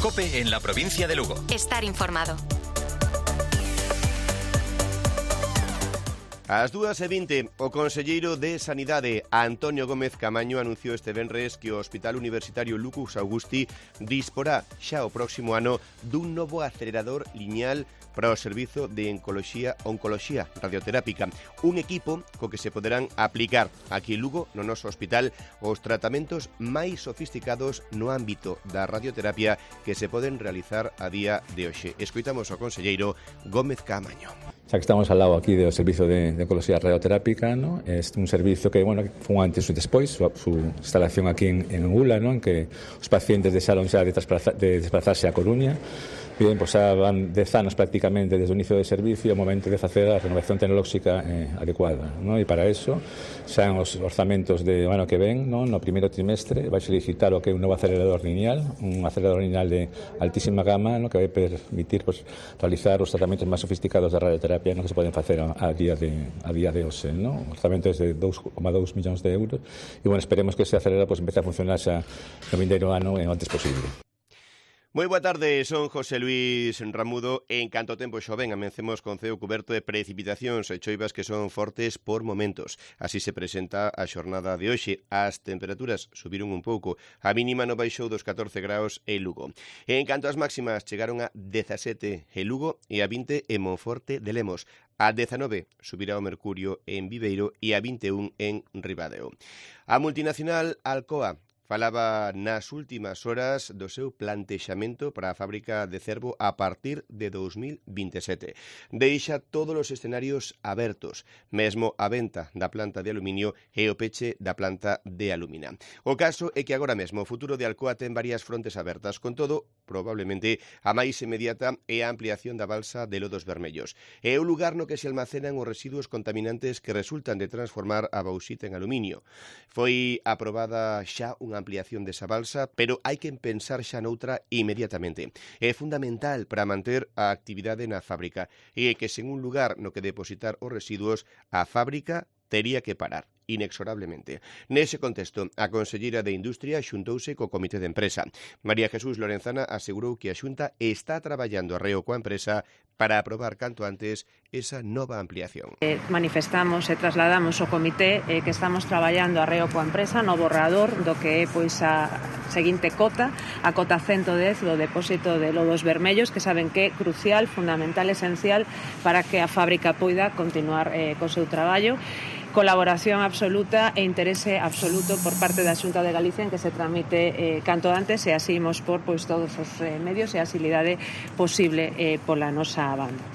COPE en la provincia de Lugo. Estar informado. Ás 2:20, o conselleiro de Sanidade, Antonio Gómez Camaño, anunciou este venres que o Hospital Universitario Lucas Augusti disporá xa o próximo ano dun novo acelerador lineal para o servizo de oncoloxía radioterápica, un equipo co que se poderán aplicar aquí en Lugo, no noso hospital, os tratamentos máis sofisticados no ámbito da radioterapia que se poden realizar a día de hoxe. Escoitamos ao conselleiro Gómez Camaño. Xa que estamos ao lado aquí do servizo de oncoloxía radioterápica, ¿no? É un servizo que, bueno, foi un antes e despois, su instalación aquí en Ula, ¿no? En que os pacientes deixaron xa de desplazarse a Coruña. Bien, pues xa van 10 anos prácticamente desde o inicio do servicio, o momento de facer a renovación tecnolóxica adecuada, ¿no? E para eso, xa en os orzamentos de ano que ven, ¿no? No primeiro trimestre vai solicitar o que é un novo acelerador lineal, de altísima gama, ¿no? Que vai permitir, pues, realizar os tratamentos máis sofisticados da radioterapia, ¿no? Que se poden facer a día de hoxe, ¿no? O orzamento é de 2,2 millóns de euros e, bueno, esperemos que ese acelerador, pues, empece a funcionar xa no vindeiro ano o antes posible. Moi boa tarde, son José Luis Ramudo. En canto tempo xoven, amencemos con ceo cuberto de precipitacións e choivas que son fortes por momentos. Así se presenta a xornada de hoxe. As temperaturas subiron un pouco. A mínima non baixou dos 14 graus en Lugo. En canto ás máximas, chegaron a 17 en Lugo e a 20 en Monforte de Lemos. A 19 subirá o mercurio en Viveiro e a 21 en Ribadeo. A multinacional Alcoa falaba nas últimas horas do seu plantexamento para a fábrica de Cervo a partir de 2027. Deixa todos os escenarios abertos, mesmo a venta da planta de aluminio e o peche da planta de alumina. O caso é que agora mesmo o futuro de Alcoa ten varias frontes abertas. Con todo, probablemente a máis inmediata é a ampliación da balsa de Lodos Vermellos. É o lugar no que se almacenan os residuos contaminantes que resultan de transformar a bauxita en aluminio. Foi aprobada xa unha ampliación desa balsa, pero hai que pensar xa noutra inmediatamente. É fundamental para manter a actividade na fábrica e que sen un lugar no que depositar os residuos, a fábrica tería que parar inexorablemente. Nese contexto, a conselleira de Industria xuntouse co Comité de Empresa. María Jesús Lorenzana asegurou que a Xunta está traballando arreo coa empresa para aprobar canto antes esa nova ampliación. Manifestamos e trasladamos ao Comité que estamos traballando arreo coa empresa no borrador do que é pois a seguinte cota, a cota 110 do depósito de Lodos Vermellos, que saben que é crucial, fundamental, esencial para que a fábrica poida continuar co seu traballo. Colaboración absoluta e interese absoluto por parte da Xunta de Galicia en que se tramite canto antes e así imos por pois todos os medios e a axilidade posible pola nosa banda.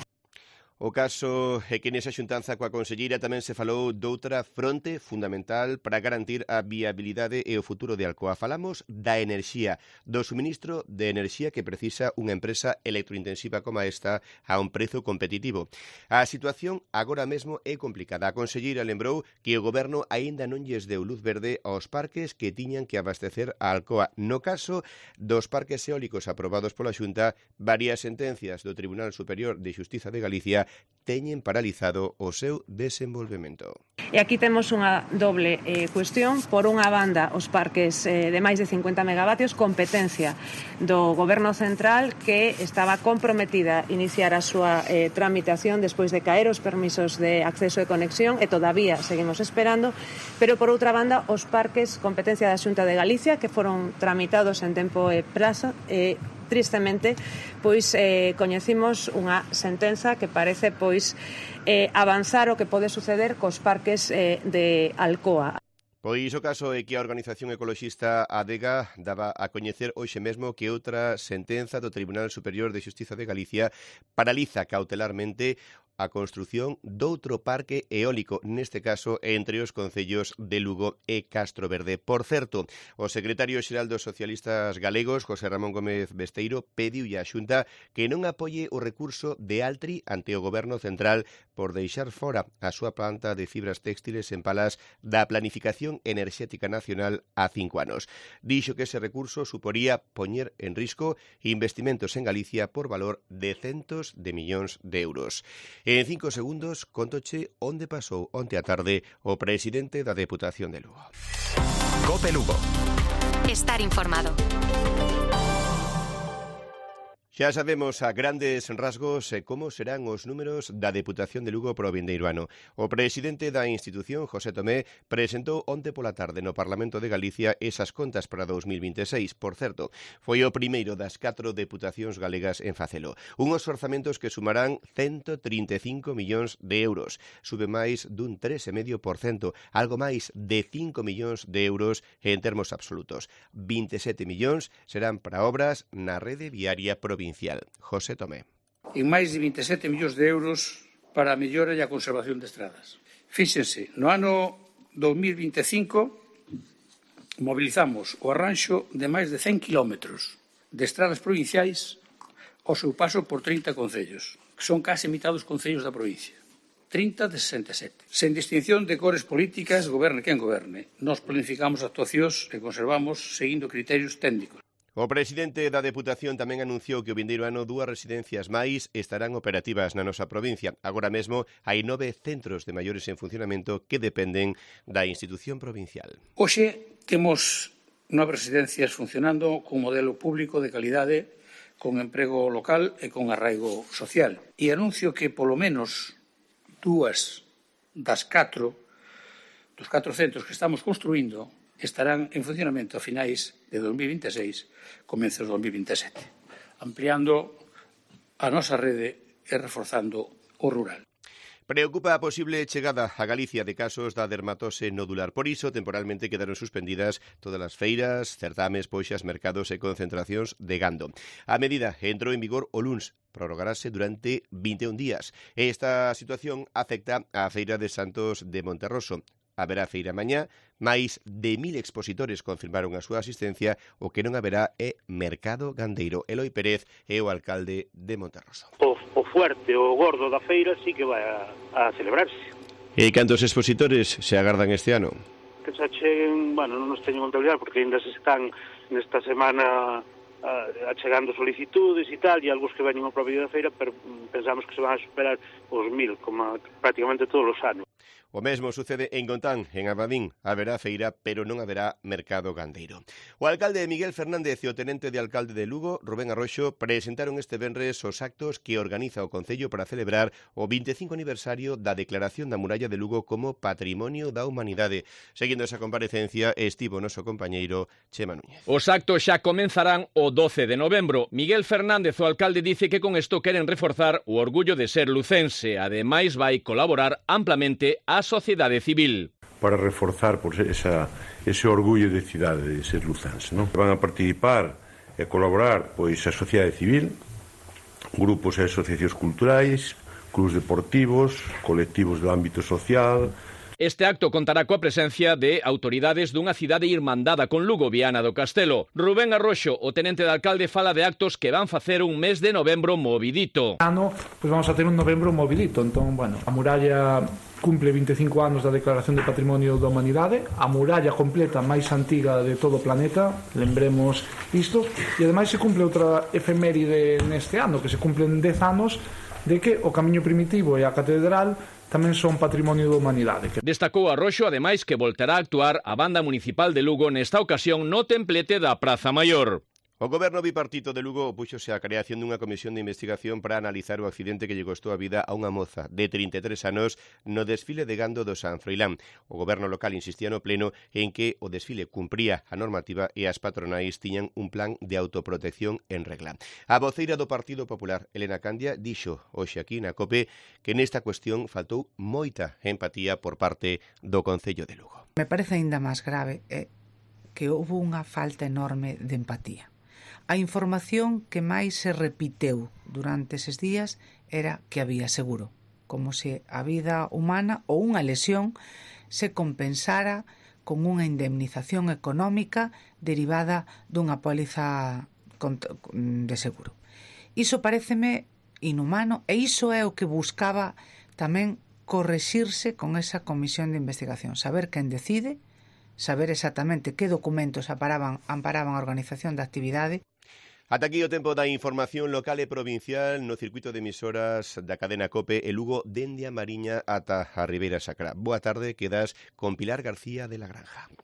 O caso é que nesa xuntanza coa conselleira tamén se falou doutra fronte fundamental para garantir a viabilidade e o futuro de Alcoa. Falamos da enerxía, do suministro de enerxía que precisa unha empresa electrointensiva como esta a un prezo competitivo. A situación agora mesmo é complicada. A conselleira lembrou que o goberno aínda non lles deu luz verde aos parques que tiñan que abastecer a Alcoa. No caso dos parques eólicos aprobados pola Xunta, varias sentencias do Tribunal Superior de Xustiza de Galicia teñen paralizado o seu desenvolvemento. E aquí temos unha doble cuestión. Por unha banda, os parques de máis de 50 megavatios, competencia do Goberno Central que estaba comprometida a iniciar a súa tramitación despois de caer os permisos de acceso e conexión e todavía seguimos esperando, pero por outra banda, os parques competencia da Xunta de Galicia que foron tramitados en tempo e prazo tristemente, pois coñecimos unha sentenza que parece pois avanzar o que pode suceder cos parques de Alcoa. Pois o caso é que a organización ecoloxista ADEGA daba a coñecer hoxe mesmo que outra sentenza do Tribunal Superior de Xustiza de Galicia paraliza cautelarmente a construción doutro parque eólico, neste caso entre os concellos de Lugo e Castroverde. Por certo, o secretario xeral dos socialistas galegos, José Ramón Gómez Besteiro, pediulle á Xunta que non apoie o recurso de Altri ante o Goberno Central por deixar fora a súa planta de fibras textiles en Palas da planificación enerxética nacional a 5 anos. Dixo que ese recurso suporía poñer en risco investimentos en Galicia por valor de centos de millóns de euros. En 5 segundos, contoche onde pasou onte a tarde o presidente da Deputación de Lugo. COPE Lugo. Estar informado. Xa sabemos a grandes rasgos como serán os números da Deputación de Lugo pro vindeiro ano. O presidente da institución, José Tomé, presentou onte pola tarde no Parlamento de Galicia esas contas para 2026. Por certo, foi o primeiro das 4 deputacións galegas en facelo. Unhos orzamentos que sumarán 135 millóns de euros. Sube máis dun 3,5%, algo máis de 5 millóns de euros en termos absolutos. 27 millóns serán para obras na rede viaria provincial. José Tomé. En máis de 27 millóns de euros para a mellora e a conservación de estradas. Fíxense, no ano 2025 mobilizamos o arranxo de máis de 100 kilómetros de estradas provinciais ao seu paso por 30 concellos, que son case mitad dos concellos da provincia. 30 de 67. Sen distinción de cores políticas, goberne quen goberne. Nos planificamos actuacións e conservamos seguindo criterios técnicos. O presidente da Deputación tamén anunciou que o vindeiro ano 2 residencias máis estarán operativas na nosa provincia. Agora mesmo hai 9 centros de maiores en funcionamento que dependen da institución provincial. Hoxe temos 9 residencias funcionando con modelo público de calidade, con emprego local e con arraigo social. E anuncio que polo menos 2 das 4 dos 4 centros que estamos construindo estarán en funcionamento a finais de 2026, comezos de 2027, ampliando a nosa rede e reforzando o rural. Preocupa a posible chegada a Galicia de casos da dermatose nodular. Por iso, temporalmente quedaron suspendidas todas as feiras, certames, poxas, mercados e concentracións de gando. A medida entrou en vigor o luns, prorrogarase durante 21 días. Esta situación afecta á Feira de Santos de Monterroso. Haberá feira mañá, máis de 1000 expositores confirmaron a súa asistencia, o que non haberá é mercado gandeiro. Eloi Pérez é o alcalde de Monterroso. O fuerte, o gordo da feira sí que vai a celebrarse. E cantos expositores se agardan este ano? Que se acheguen, bueno, non nos teño contabilidade porque ainda se están nesta semana achegando solicitudes e tal, e algúns que veñen ao propio da feira, pero pensamos que se van a superar os 1000, como prácticamente todos os anos. O mesmo sucede en Gontán, en Abadín. Haberá feira, pero non haberá mercado gandeiro. O alcalde Miguel Fernández e o tenente de alcalde de Lugo, Rubén Arroxo, presentaron este venres os actos que organiza o Concello para celebrar o 25 aniversario da declaración da muralla de Lugo como Patrimonio da Humanidade. Seguindo esa comparecencia, estivo o noso compañeiro Chema Núñez. Os actos xa comenzarán o 12 de novembro. Miguel Fernández, o alcalde, dice que con isto queren reforzar o orgullo de ser lucense. Ademais, vai colaborar amplamente a sociedade civil. Para reforzar ese orgullo de cidade de ser lucense, non? Van a participar e colaborar pois a sociedade civil, grupos e asociacións culturais, clubs deportivos, colectivos do ámbito social. Este acto contará coa presencia de autoridades dunha cidade irmandada con Lugo, Viana do Castelo. Rubén Arroxo, o tenente de alcalde, fala de actos que van facer un mes de novembro movidito. Pues vamos a ter un novembro movidito, entón, bueno, a muralla cumple 25 anos da Declaración de Patrimonio da Humanidade, a muralla completa máis antiga de todo o planeta, lembremos isto, e ademais se cumple outra efeméride neste ano, que se cumplen 10 anos de que o Camiño Primitivo e a Catedral tamén son patrimonio da humanidade. Destacou Arroxo, ademais, que voltará a actuar a Banda Municipal de Lugo nesta ocasión no templete da Praza Maior. O goberno bipartito de Lugo opúxose á creación dunha comisión de investigación para analizar o accidente que lle costou a vida a unha moza de 33 anos no desfile de gando do San Froilán. O goberno local insistía no pleno en que o desfile cumpría a normativa e as patronais tiñan un plan de autoprotección en regla. A voceira do Partido Popular, Elena Candia, dixo hoxe aquí na COPE que nesta cuestión faltou moita empatía por parte do Concello de Lugo. Me parece ainda máis grave que houve unha falta enorme de empatía. A información que máis se repiteu durante eses días era que había seguro, como se a vida humana ou unha lesión se compensara con unha indemnización económica derivada dunha póliza de seguro. Iso paréceme inhumano e iso é o que buscaba tamén correxirse con esa comisión de investigación, saber quen decide, saber exactamente que documentos amparaban a organización da actividade. Ata aquí o tempo da información local e provincial no circuito de emisoras da cadena COPE e Lugo dende a Mariña ata a Ribeira Sacra. Boa tarde, quedas con Pilar García de la Granja.